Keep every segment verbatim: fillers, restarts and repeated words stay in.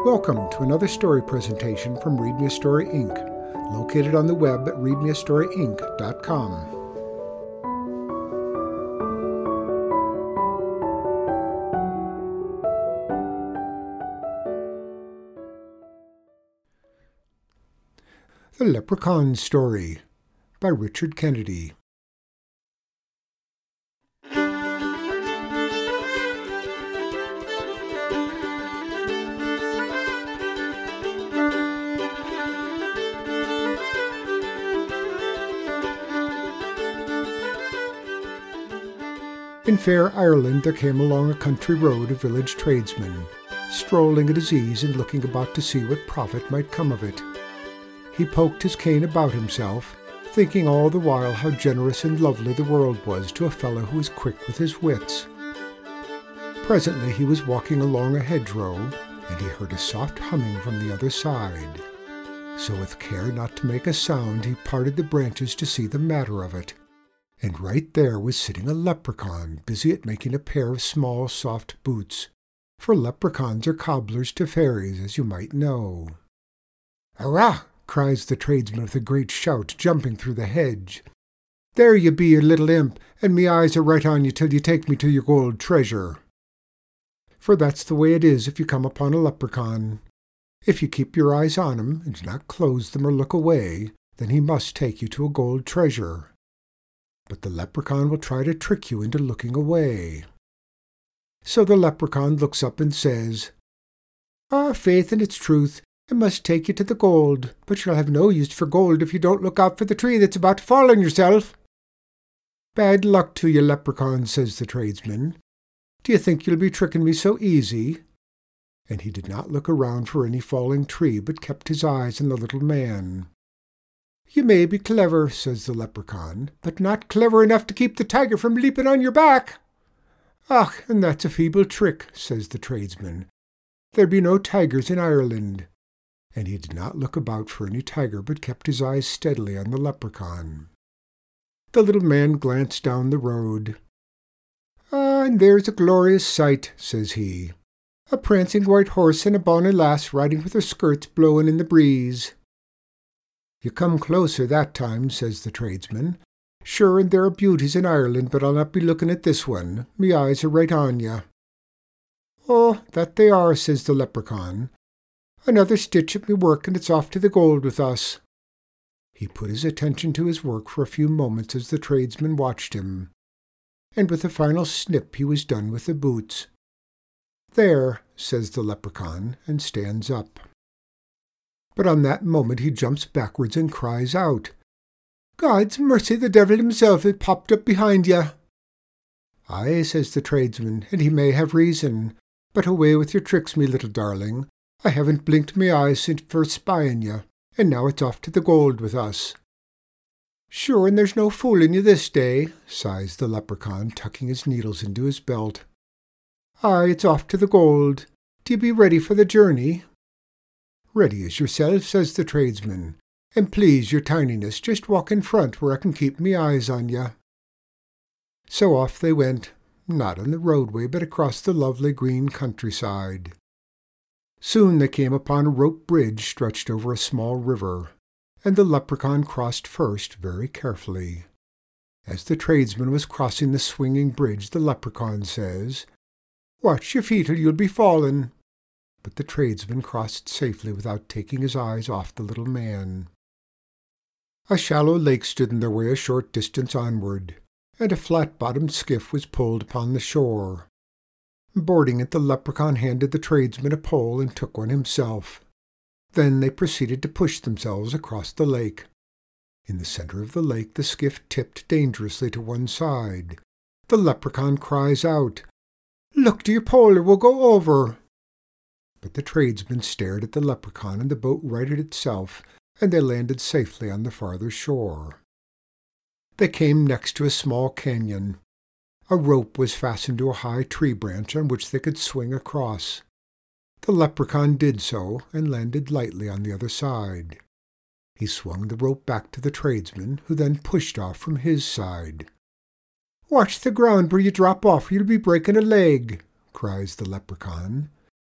Welcome to another story presentation from Read Me a Story, Incorporated, located on the web at read me a story inc dot com. The Leprechaun Story by Richard Kennedy. In fair Ireland there came along a country road a village tradesman, strolling at his ease and looking about to see what profit might come of it. He poked his cane about himself, thinking all the while how generous and lovely the world was to a fellow who was quick with his wits. Presently he was walking along a hedgerow, and he heard a soft humming from the other side. So with care not to make a sound he parted the branches to see the matter of it. And right there was sitting a leprechaun, busy at making a pair of small, soft boots, for leprechauns are cobblers to fairies, as you might know. "Hurrah!" cries the tradesman with a great shout, jumping through the hedge. "There you be, you little imp, and me eyes are right on you till you take me to your gold treasure." For that's the way it is if you come upon a leprechaun. If you keep your eyes on him, and do not close them or look away, then he must take you to a gold treasure. But the leprechaun will try to trick you into looking away. So the leprechaun looks up and says, "Ah, faith and its truth, I must take you to the gold, but you'll have no use for gold if you don't look out for the tree that's about to fall on yourself." "Bad luck to you, leprechaun," says the tradesman. "Do you think you'll be tricking me so easy?" And he did not look around for any falling tree, but kept his eyes on the little man. "You may be clever," says the leprechaun, "but not clever enough to keep the tiger from leaping on your back." "Ah, and that's a feeble trick," says the tradesman. "There be no tigers in Ireland." And he did not look about for any tiger, but kept his eyes steadily on the leprechaun. The little man glanced down the road. "Ah, and there's a glorious sight," says he. "A prancing white horse and a bonny lass riding with her skirts blowing in the breeze." "You come closer that time," says the tradesman. "Sure, and there are beauties in Ireland, but I'll not be looking at this one. Me eyes are right on you." "Oh, that they are," says the leprechaun. "Another stitch at me work, and it's off to the gold with us." He put his attention to his work for a few moments as the tradesman watched him, and with a final snip he was done with the boots. "There," says the leprechaun, and stands up. But on that moment he jumps backwards and cries out, "God's mercy, the devil himself has popped up behind you." "Aye," says the tradesman, "and he may have reason. But away with your tricks, me little darling. I haven't blinked me eyes since first spying you, and now it's off to the gold with us." "Sure, and there's no fooling you this day," sighs the leprechaun, tucking his needles into his belt. "Aye, it's off to the gold. Do you be ready for the journey?" "Ready as yourself," says the tradesman. "And please, your tininess, just walk in front where I can keep me eyes on you." So off they went, not on the roadway, but across the lovely green countryside. Soon they came upon a rope bridge stretched over a small river, and the leprechaun crossed first very carefully. As the tradesman was crossing the swinging bridge, the leprechaun says, "Watch your feet or you'll be falling." But the tradesman crossed safely without taking his eyes off the little man. A shallow lake stood in their way a short distance onward, and a flat-bottomed skiff was pulled upon the shore. Boarding it, the leprechaun handed the tradesman a pole and took one himself. Then they proceeded to push themselves across the lake. In the center of the lake the skiff tipped dangerously to one side. The leprechaun cries out, "Look to your pole or we'll go over." But the tradesman stared at the leprechaun, and the boat righted itself, and they landed safely on the farther shore. They came next to a small canyon. A rope was fastened to a high tree branch on which they could swing across. The leprechaun did so, and landed lightly on the other side. He swung the rope back to the tradesman, who then pushed off from his side. "Watch the ground where you drop off, or you'll be breaking a leg," cries the leprechaun.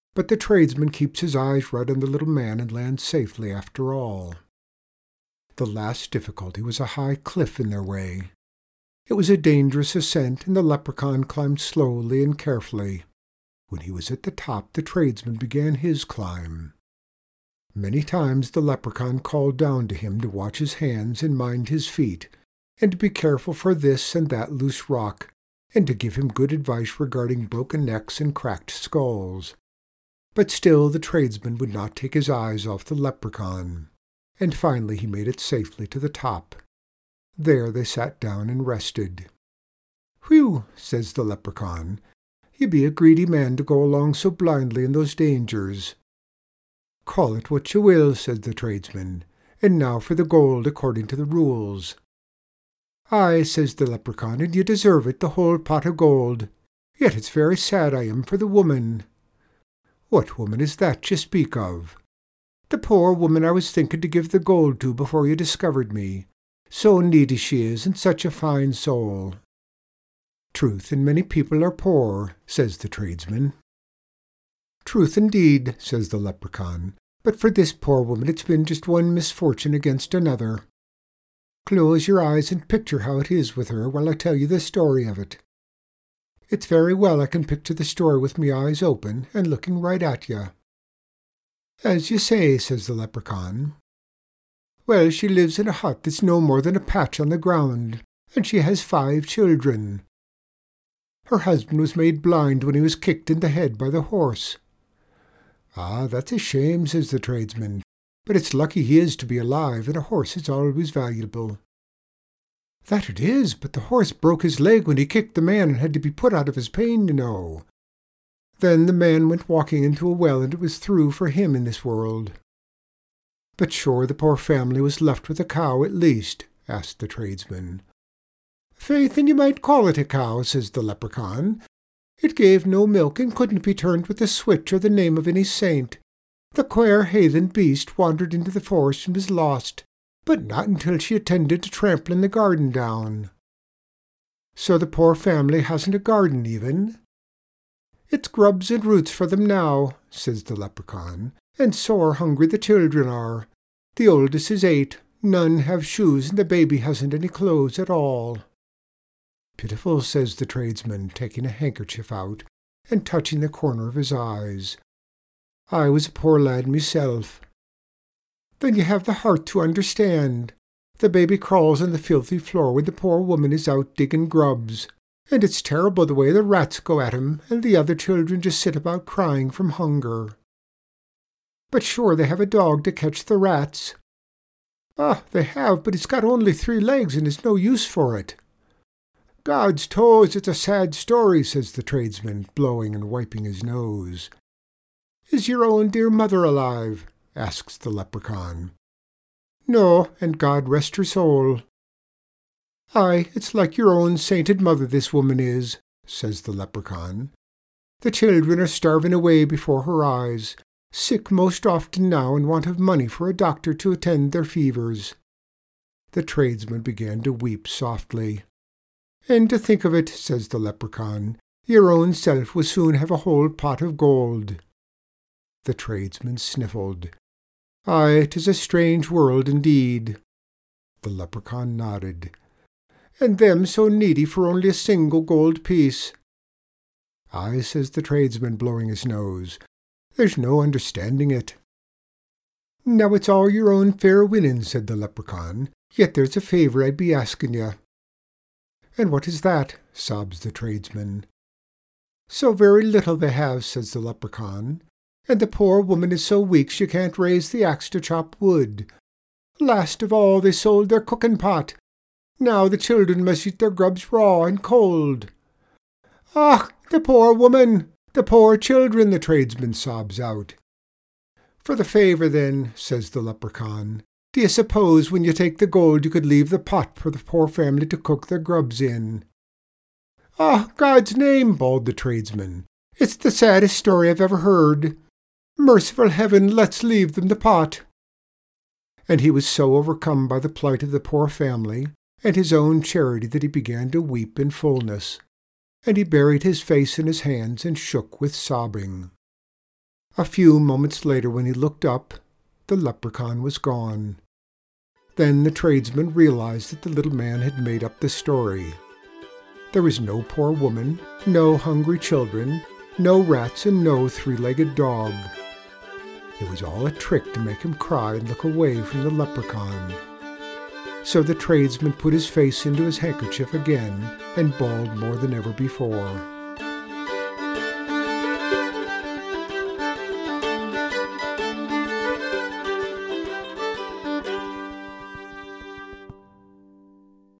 But the tradesman keeps his eyes right on the little man and lands safely after all. The last difficulty was a high cliff in their way. It was a dangerous ascent, and the leprechaun climbed slowly and carefully. When he was at the top, the tradesman began his climb. Many times the leprechaun called down to him to watch his hands and mind his feet, and to be careful for this and that loose rock, and to give him good advice regarding broken necks and cracked skulls. But still the tradesman would not take his eyes off the leprechaun, and finally he made it safely to the top. There they sat down and rested. "Whew," says the leprechaun, "you be a greedy man to go along so blindly in those dangers." "Call it what you will," said the tradesman, "and now for the gold according to the rules." "Aye," says the leprechaun, "and you deserve it, the whole pot of gold. Yet it's very sad I am for the woman." "What woman is that you speak of?" "The poor woman I was thinking to give the gold to before you discovered me. So needy she is, and such a fine soul." "Truth, and many people are poor," says the tradesman. "Truth indeed," says the leprechaun, "but for this poor woman it's been just one misfortune against another. Close your eyes and picture how it is with her while I tell you the story of it." "It's very well I can picture the story with me eyes open and looking right at you." "As you say," says the leprechaun. "Well, she lives in a hut that's no more than a patch on the ground, and she has five children. Her husband was made blind when he was kicked in the head by the horse." "Ah, that's a shame," says the tradesman, "but it's lucky he is to be alive, and a horse is always valuable." "That it is, but the horse broke his leg when he kicked the man and had to be put out of his pain, you know. Then the man went walking into a well, and it was through for him in this world." "But sure the poor family was left with a cow at least?" asked the tradesman. "Faith, and you might call it a cow," says the leprechaun. "It gave no milk and couldn't be turned with a switch or the name of any saint. The quare heathen beast wandered into the forest and was lost, but not until she attended to trampling the garden down." "So the poor family hasn't a garden even?" "It's grubs and roots for them now," says the leprechaun, "and sore hungry the children are. The oldest is eight, none have shoes, and the baby hasn't any clothes at all." "Pitiful," says the tradesman, taking a handkerchief out and touching the corner of his eyes. "I was a poor lad myself." "Then you have the heart to understand. The baby crawls on the filthy floor when the poor woman is out digging grubs, and it's terrible the way the rats go at him, and the other children just sit about crying from hunger." "But sure they have a dog to catch the rats." "Ah, they have, but it's got only three legs and is no use for it." "God's toes, it's a sad story," says the tradesman, blowing and wiping his nose. "Is your own dear mother alive?" asks the leprechaun. "No, and God rest her soul." "Aye, it's like your own sainted mother this woman is," says the leprechaun. "The children are starving away before her eyes, sick most often now and want of money for a doctor to attend their fevers." The tradesman began to weep softly. "And to think of it," says the leprechaun, "your own self will soon have a whole pot of gold." The tradesman sniffled. "Aye, 'tis a strange world indeed." The leprechaun nodded. "And them so needy for only a single gold piece." "Aye," says the tradesman, blowing his nose, "there's no understanding it." "Now it's all your own fair winning," said the leprechaun, "yet there's a favour I'd be asking you." "And what is that?" sobs the tradesman. "So very little they have," says the leprechaun, "and the poor woman is so weak she can't raise the axe to chop wood. Last of all they sold their cooking pot. Now the children must eat their grubs raw and cold." "Ah, the poor woman! The poor children!" the tradesman sobs out. "For the favour, then," says the leprechaun, "do you suppose when you take the gold you could leave the pot for the poor family to cook their grubs in?" "Ah, God's name!" bawled the tradesman. "It's the saddest story I've ever heard. Merciful heaven, let's leave them the pot." And he was so overcome by the plight of the poor family and his own charity that he began to weep in fullness, and he buried his face in his hands and shook with sobbing. A few moments later, when he looked up, the leprechaun was gone. Then the tradesman realized that the little man had made up the story. There was no poor woman, no hungry children, no rats, and no three-legged dog. It was all a trick to make him cry and look away from the leprechaun. So the tradesman put his face into his handkerchief again and bawled more than ever before.